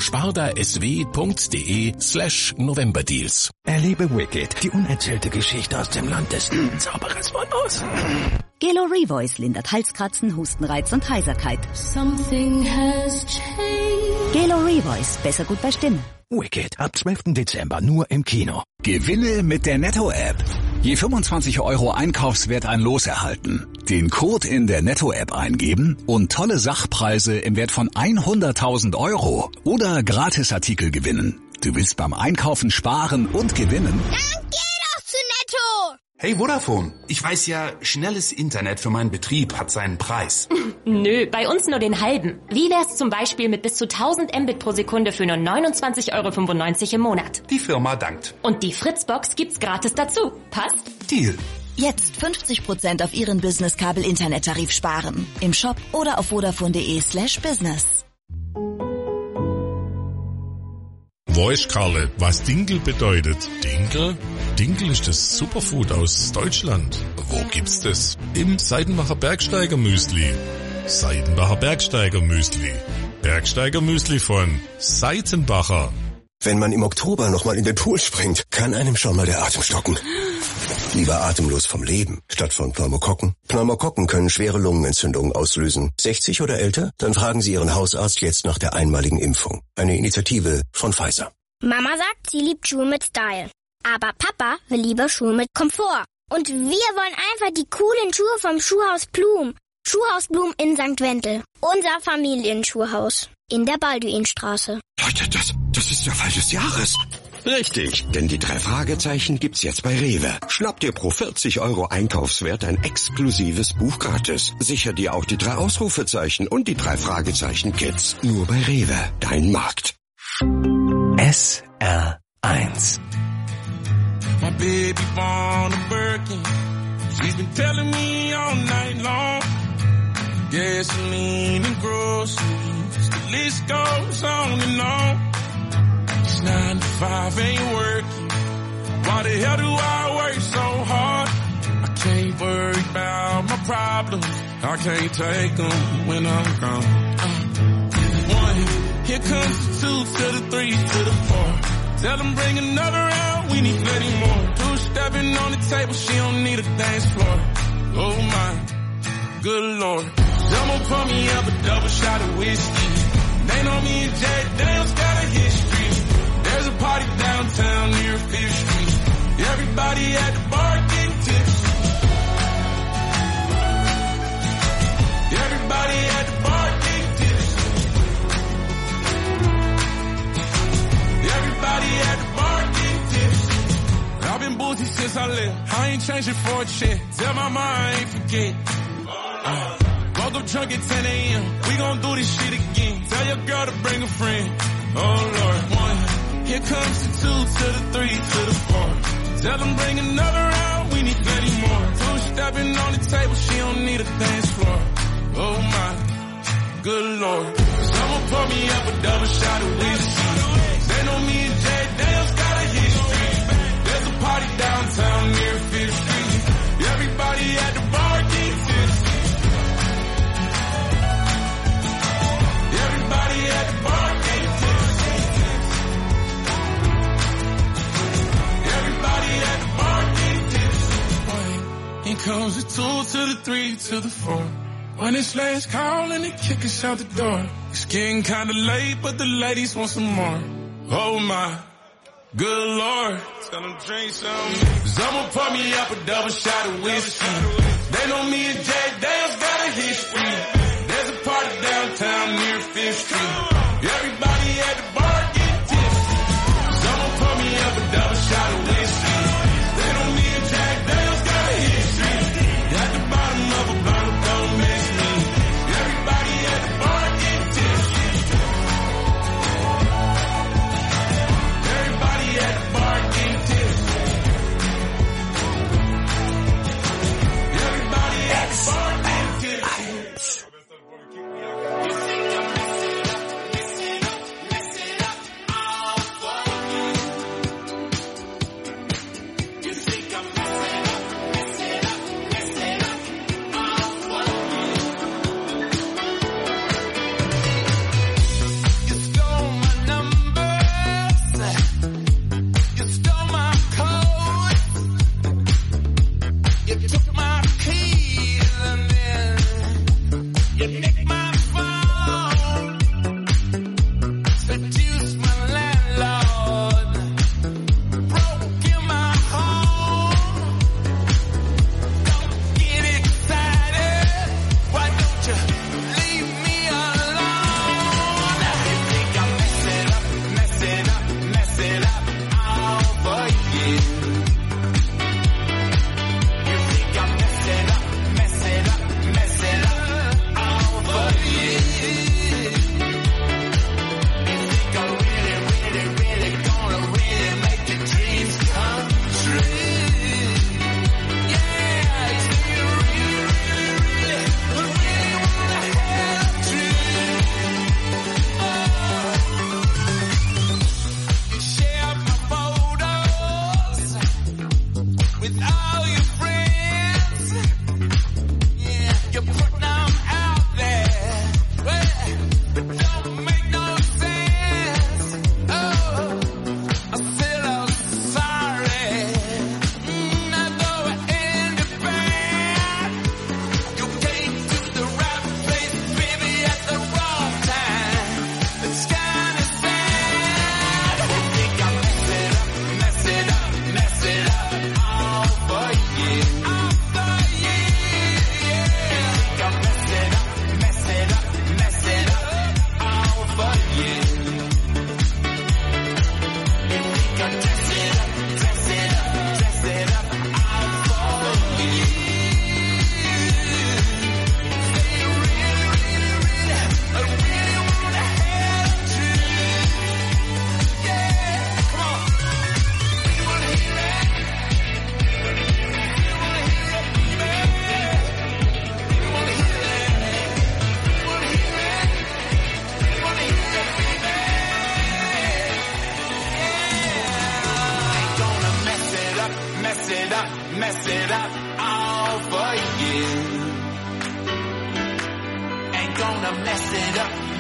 Speaker 10: spardasw.de/Novemberdeals.
Speaker 3: Erlebe Wicked, die unerzählte Geschichte aus dem Land des Zauberers von Oz.
Speaker 22: Gelo Revoice lindert Halskratzen, Hustenreiz und Heiserkeit.
Speaker 20: Something has changed.
Speaker 22: Gelo Revoice, besser gut bei Stimme.
Speaker 3: Wicked, ab 12. Dezember nur im Kino. Gewinne mit der Netto-App. Je 25 € Einkaufswert ein Los erhalten. Den Code in der Netto-App eingeben und tolle Sachpreise im Wert von 100.000 € oder Gratisartikel gewinnen. Du willst beim Einkaufen sparen und gewinnen?
Speaker 23: Dann geh doch zu Netto!
Speaker 24: Hey Vodafone, ich weiß ja, schnelles Internet für meinen Betrieb hat seinen Preis.
Speaker 25: Nö, bei uns nur den halben. Wie wär's zum Beispiel mit bis zu 1000 Mbit pro Sekunde für nur 29,95 € im Monat?
Speaker 24: Die Firma dankt.
Speaker 25: Und die Fritzbox gibt's gratis dazu. Passt?
Speaker 24: Deal.
Speaker 22: Jetzt 50% auf Ihren Business-Kabel-Internettarif sparen. Im Shop oder auf vodafone.de/business.
Speaker 26: Weiß Karle, was Dinkel bedeutet. Dinkel? Dinkel ist das Superfood aus Deutschland. Wo gibt's das? Im Seidenbacher Bergsteiger Müsli. Seidenbacher Bergsteiger Müsli. Bergsteiger Müsli von Seitenbacher.
Speaker 27: Wenn man im Oktober nochmal in den Pool springt, kann einem schon mal der Atem stocken. Lieber atemlos vom Leben, statt von Pneumokokken. Pneumokokken können schwere Lungenentzündungen auslösen. 60 oder älter? Dann fragen Sie Ihren Hausarzt jetzt nach der einmaligen Impfung. Eine Initiative von Pfizer.
Speaker 23: Mama sagt, sie liebt Schuhe mit Style. Aber Papa will lieber Schuhe mit Komfort. Und wir wollen einfach die coolen Schuhe vom Schuhhaus Blum. Schuhhaus Blum in St. Wendel. Unser Familienschuhhaus. In der Balduinstraße.
Speaker 28: Leute, das ist der Fall des Jahres. Richtig, denn die 3 Fragezeichen gibt's jetzt bei Rewe. Schnapp dir pro 40 € Einkaufswert ein exklusives Buch gratis. Sicher dir auch die 3 Ausrufezeichen und die 3 Fragezeichen Kids. Nur bei Rewe, dein Markt.
Speaker 10: SR1.
Speaker 29: My baby born a Birkin. She's been telling me all night long. Gasoline and groceries. The list goes on and on. 9 to 5 ain't working. Why the hell do I work so hard? I can't worry about my problems. I can't take them when I'm gone. 1, here comes the 2 to the 3 to the 4. Tell them bring another round, we need plenty more. 2 stepping on the table, she don't need a dance floor. Oh my, good Lord. Someone pour me up a double shot of whiskey. They know me and Jay Daniels got a history. There's a party downtown near 5th Street. Everybody at the bar getting tipsy. Everybody at the bar getting tipsy. Everybody at the bar getting tipsy. I've been boozy since I left. I ain't changing for a check. Tell my mom I ain't forget. Woke up drunk at 10 a.m. We gon' do this shit again. Tell your girl to bring a friend. Oh Lord, 1. Here comes the 2 to the 3 to the 4. Tell them bring another round, we need plenty more. 2 stepping on the table, she don't need a dance floor. Oh my, good Lord. Someone pour me up a double shot of whiskey. They know me and Jay Daniels got a history. There's a party downtown near 5th Street. Everybody at the bar getting tipsy. Everybody at the bar getting tipsy. Everybody at the bar getting tipsy. Here comes the 2 to the 3 to the 4. When it's last call and they kick us out the door. It's getting kinda late, but the ladies want some more. Oh my, good Lord. Tell them drink some. Someone pour me up a double shot of whiskey. They know me and Jay Daniels got a history. There's a party downtown near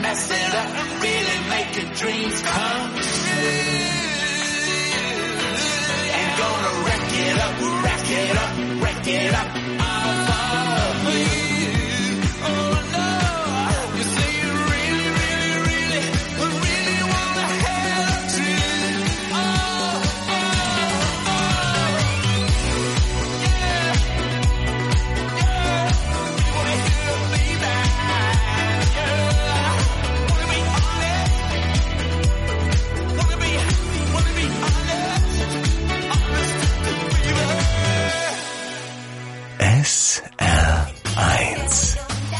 Speaker 9: mess it up and really make your dreams come true. And gonna wreck it up, wreck it up, wreck it up all for you. Oh no, you say you really, really, really, really wanna have to. Oh, oh, oh, yeah, yeah, wanna hear me back, yeah, wanna be honest, wanna be honest,
Speaker 27: SR1.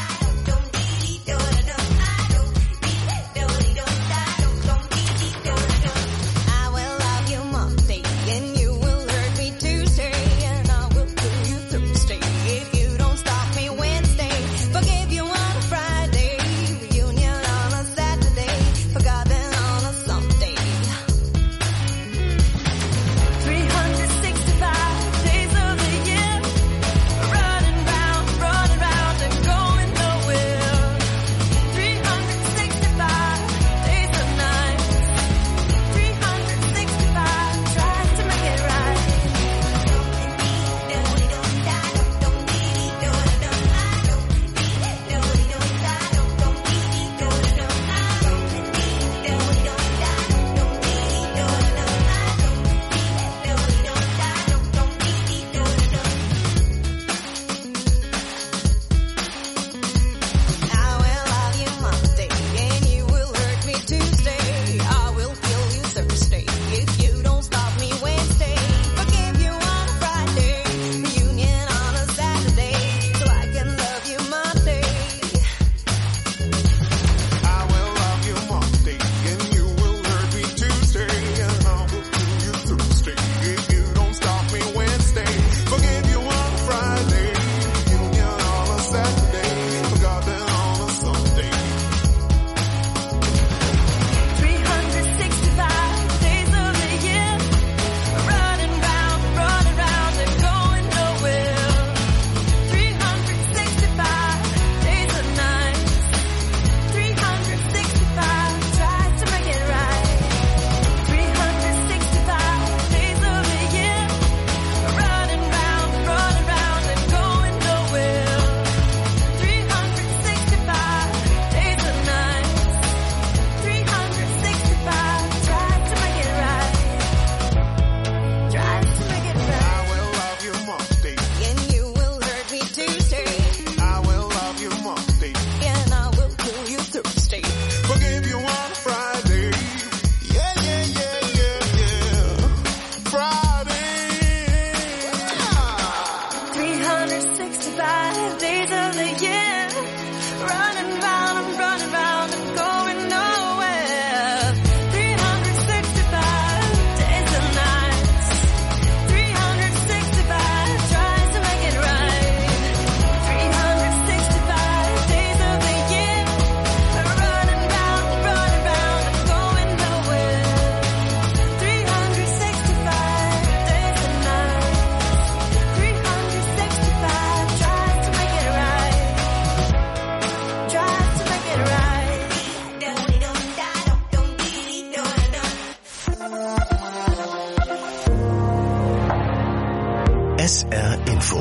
Speaker 27: SR Info.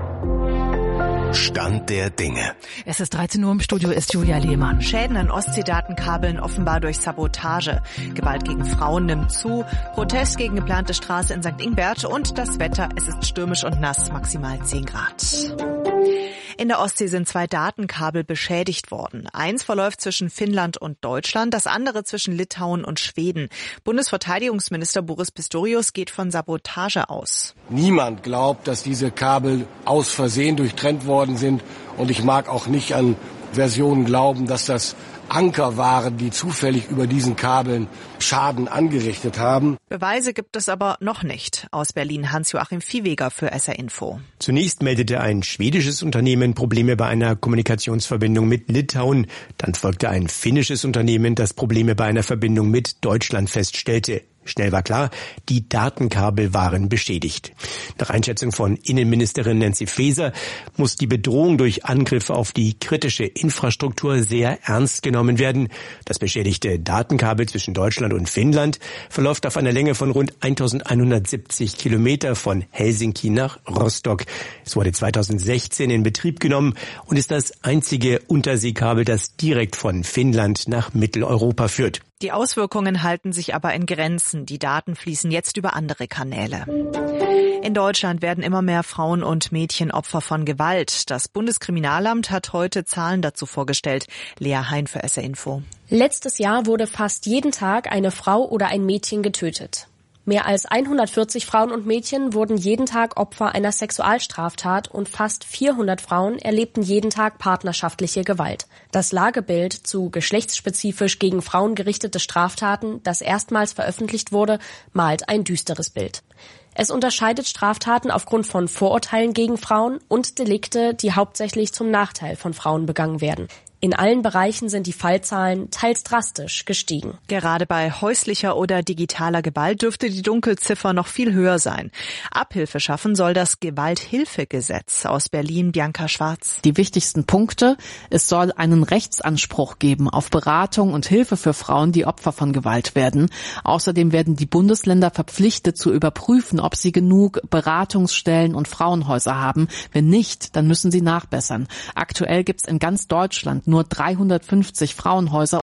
Speaker 27: Stand der Dinge.
Speaker 5: Es ist 13 Uhr, im Studio ist Julia Lehmann.
Speaker 19: Schäden an Ostseedatenkabeln offenbar durch Sabotage. Gewalt gegen Frauen nimmt zu. Protest gegen geplante Straße in St. Ingbert. Und das Wetter, es ist stürmisch und nass, maximal 10 Grad. In der Ostsee sind 2 Datenkabel beschädigt worden. Eins verläuft zwischen Finnland und Deutschland, das andere zwischen Litauen und Schweden. Bundesverteidigungsminister Boris Pistorius geht von Sabotage aus.
Speaker 1: Niemand glaubt, dass diese Kabel aus Versehen durchtrennt worden sind. Und ich mag auch nicht an Versionen glauben, dass das Anker waren, die zufällig über diesen Kabeln Schaden angerichtet haben.
Speaker 19: Beweise gibt es aber noch nicht. Aus Berlin Hans-Joachim Viehweger für SR Info.
Speaker 6: Zunächst meldete ein schwedisches Unternehmen Probleme bei einer Kommunikationsverbindung mit Litauen. Dann folgte ein finnisches Unternehmen, das Probleme bei einer Verbindung mit Deutschland feststellte. Schnell war klar, die Datenkabel waren beschädigt. Nach Einschätzung von Innenministerin Nancy Faeser muss die Bedrohung durch Angriffe auf die kritische Infrastruktur sehr ernst genommen werden. Das beschädigte Datenkabel zwischen Deutschland und Finnland verläuft auf einer Länge von rund 1170 Kilometer von Helsinki nach Rostock. Es wurde 2016 in Betrieb genommen und ist das einzige Unterseekabel, das direkt von Finnland nach Mitteleuropa führt.
Speaker 19: Die Auswirkungen halten sich aber in Grenzen. Die Daten fließen jetzt über andere Kanäle. In Deutschland werden immer mehr Frauen und Mädchen Opfer von Gewalt. Das Bundeskriminalamt hat heute Zahlen dazu vorgestellt. Lea Hein für SR Info.
Speaker 7: Letztes Jahr wurde fast jeden Tag eine Frau oder ein Mädchen getötet. Mehr als 140 Frauen und Mädchen wurden jeden Tag Opfer einer Sexualstraftat und fast 400 Frauen erlebten jeden Tag partnerschaftliche Gewalt. Das Lagebild zu geschlechtsspezifisch gegen Frauen gerichtete Straftaten, das erstmals veröffentlicht wurde, malt ein düsteres Bild. Es unterscheidet Straftaten aufgrund von Vorurteilen gegen Frauen und Delikte, die hauptsächlich zum Nachteil von Frauen begangen werden. In allen Bereichen sind die Fallzahlen teils drastisch gestiegen.
Speaker 19: Gerade bei häuslicher oder digitaler Gewalt dürfte die Dunkelziffer noch viel höher sein. Abhilfe schaffen soll das Gewalthilfegesetz. Aus Berlin Bianca Schwarz.
Speaker 8: Die wichtigsten Punkte: Es soll einen Rechtsanspruch geben auf Beratung und Hilfe für Frauen, die Opfer von Gewalt werden. Außerdem werden die Bundesländer verpflichtet zu überprüfen, ob sie genug Beratungsstellen und Frauenhäuser haben. Wenn nicht, dann müssen sie nachbessern. Aktuell gibt es in ganz Deutschland nur 350 Frauenhäuser